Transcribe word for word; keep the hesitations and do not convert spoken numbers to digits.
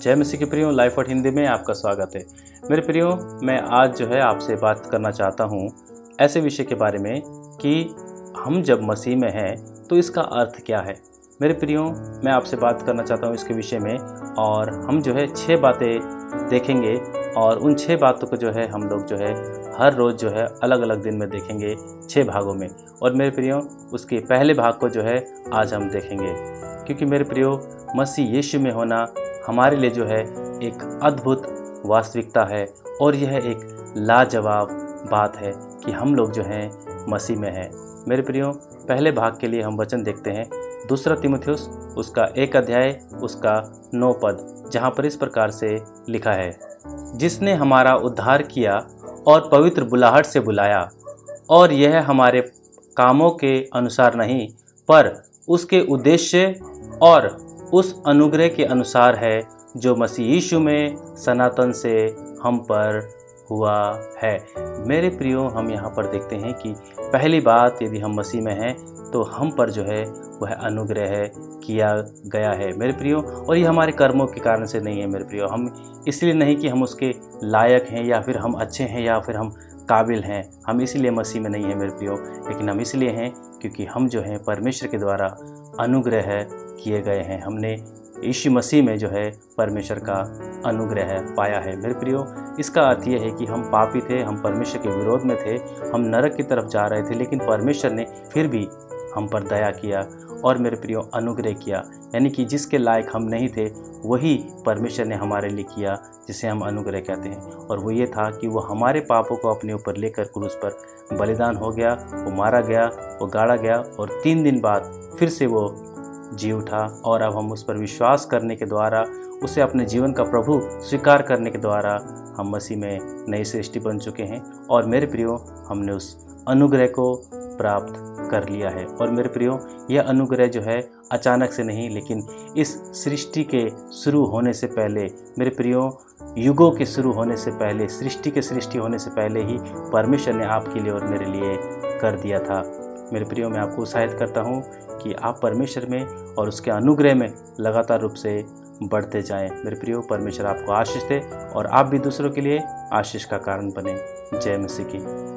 जय मसीह के प्रियो, लाइफ और हिंदी में आपका स्वागत है। मेरे प्रियो, मैं आज जो है आपसे बात करना चाहता हूँ ऐसे विषय के बारे में कि हम जब मसीह में हैं तो इसका अर्थ क्या है। मेरे प्रियो, मैं आपसे बात करना चाहता हूँ इसके विषय में, और हम जो है छह बातें देखेंगे और उन छह बातों को जो है हम लोग जो है हर रोज़ जो है अलग अलग दिन में देखेंगे, छह भागों में। और मेरे प्रियो, उसके पहले भाग को जो है आज हम देखेंगे, क्योंकि मेरे प्रियो मसीह यीशु में होना हमारे लिए जो है एक अद्भुत वास्तविकता है, और यह एक लाजवाब बात है कि हम लोग जो हैं मसीह में हैं। मेरे प्रियो, पहले भाग के लिए हम वचन देखते हैं दूसरा तीमुथियुस उसका एक अध्याय उसका नौ पद, जहाँ पर इस प्रकार से लिखा है, जिसने हमारा उद्धार किया और पवित्र बुलाहट से बुलाया, और यह हमारे कामों के अनुसार नहीं पर उसके उद्देश्य और उस अनुग्रह के अनुसार है जो मसीह यीशु में सनातन से हम पर हुआ है। मेरे प्रियो, हम यहाँ पर देखते हैं कि पहली बात, यदि हम मसीह में हैं तो हम पर जो है वह अनुग्रह है किया गया है मेरे प्रियो। और ये हमारे कर्मों के कारण से नहीं है मेरे प्रियो। हम इसलिए नहीं कि हम उसके लायक हैं या फिर हम अच्छे हैं या फिर हम काबिल हैं, हम इसीलिए मसीह में नहीं हैं मेरे प्रियो, लेकिन हम इसलिए हैं क्योंकि हम जो हैं परमेश्वर के द्वारा अनुग्रह किए गए हैं। हमने यीशु मसीह में जो है परमेश्वर का अनुग्रह पाया है मेरे प्रियो। इसका अर्थ यह है कि हम पापी थे, हम परमेश्वर के विरोध में थे, हम नरक की तरफ जा रहे थे, लेकिन परमेश्वर ने फिर भी हम पर दया किया और मेरे प्रियो अनुग्रह किया। यानी कि जिसके लायक हम नहीं थे वही परमेश्वर ने हमारे लिए किया, जिसे हम अनुग्रह कहते हैं। और वो ये था कि वो हमारे पापों को अपने ऊपर लेकर क्रूस पर बलिदान हो गया, वो मारा गया, वो गाड़ा गया, और तीन दिन बाद फिर से वो जी उठा। और अब हम उस पर विश्वास करने के द्वारा, उसे अपने जीवन का प्रभु स्वीकार करने के द्वारा हम मसीह में नई सृष्टि बन चुके हैं। और मेरे प्रियो, हमने उस अनुग्रह को प्राप्त कर लिया है। और मेरे प्रियो, यह अनुग्रह जो है अचानक से नहीं, लेकिन इस सृष्टि के शुरू होने से पहले, मेरे प्रियो युगों के शुरू होने से पहले, सृष्टि के सृष्टि होने से पहले ही परमेश्वर ने आपके लिए और मेरे लिए कर दिया था। मेरे प्रियो, मैं आपको उत्साहित करता हूँ कि आप परमेश्वर में और उसके अनुग्रह में लगातार रूप से बढ़ते जाएं। मेरे प्रियो, परमेश्वर आपको आशीष दे और आप भी दूसरों के लिए आशीष का कारण बने। जय मसीह की।